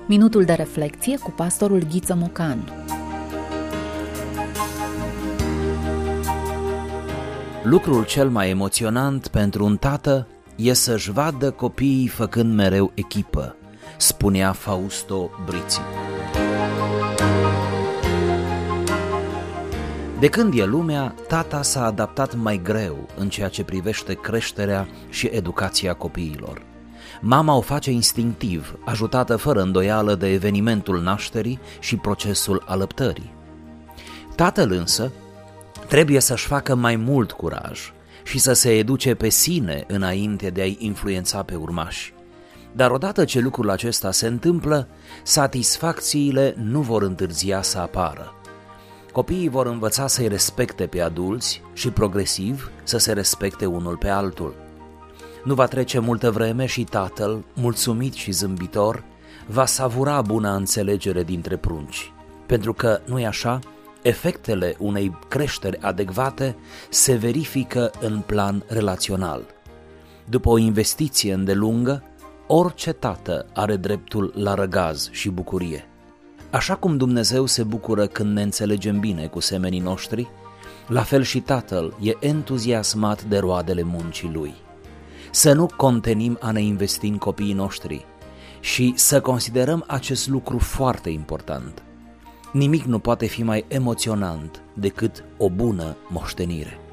Minutul de reflecție cu pastorul Ghiță Mocanu. Lucrul cel mai emoționant pentru un tată e să-și vadă copiii făcând mereu echipă, spunea Fausto Brizzi. De când e lumea, tata s-a adaptat mai greu în ceea ce privește creșterea și educația copiilor. Mama o face instinctiv, ajutată fără îndoială de evenimentul nașterii și procesul alăptării. Tatăl însă trebuie să-și facă mai mult curaj și să se educe pe sine înainte de a-i influența pe urmași. Dar odată ce lucrul acesta se întâmplă, satisfacțiile nu vor întârzia să apară. Copiii vor învăța să-i respecte pe adulți și progresiv să se respecte unul pe altul. Nu va trece multă vreme și tatăl, mulțumit și zâmbitor, va savura buna înțelegere dintre prunci. Pentru că, nu-i așa, efectele unei creșteri adecvate se verifică în plan relațional. După o investiție îndelungă, orice tată are dreptul la răgaz și bucurie. Așa cum Dumnezeu se bucură când ne înțelegem bine cu semenii noștri, la fel și Tatăl e entuziasmat de roadele muncii Lui. Să nu contenim a ne investi în copiii noștri și să considerăm acest lucru foarte important. Nimic nu poate fi mai emoționant decât o bună moștenire.